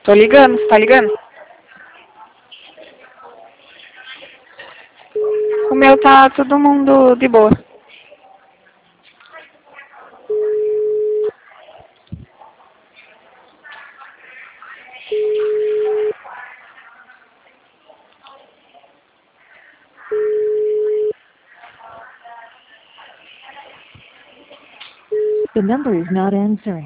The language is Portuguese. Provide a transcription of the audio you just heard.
Tô ligando, você tá ligando? O meu tá todo mundo de boa. The number is not answering.